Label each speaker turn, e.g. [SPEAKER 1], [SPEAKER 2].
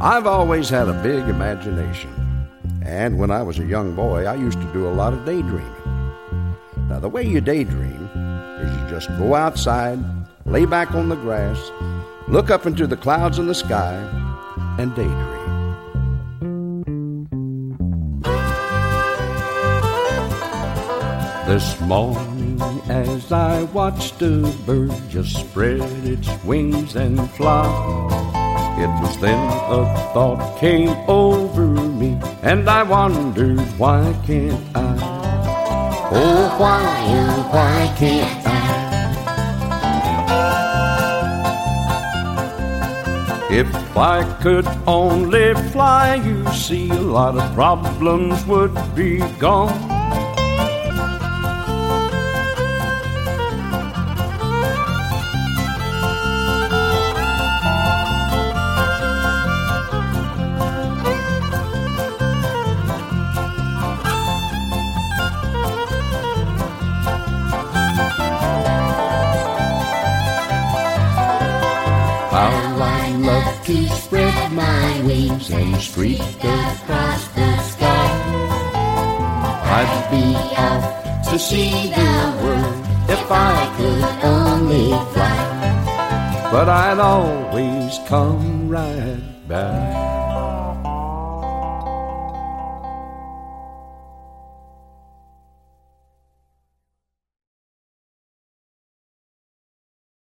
[SPEAKER 1] I've always had a big imagination, and when I was a young boy, I used to do a lot of daydreaming. Now, the way you daydream is you just go outside, lay back on the grass, look up into the clouds in the sky, and daydream. This morning as I watched a bird just spread its wings and fly, it was then a thought came over me, and I wondered, why can't I? Oh, why can't I? If I could only fly, you see, a lot of problems would be gone. To spread my wings and streak across the sky, I'd be off to see the world if I could only fly, but I'd always come right back.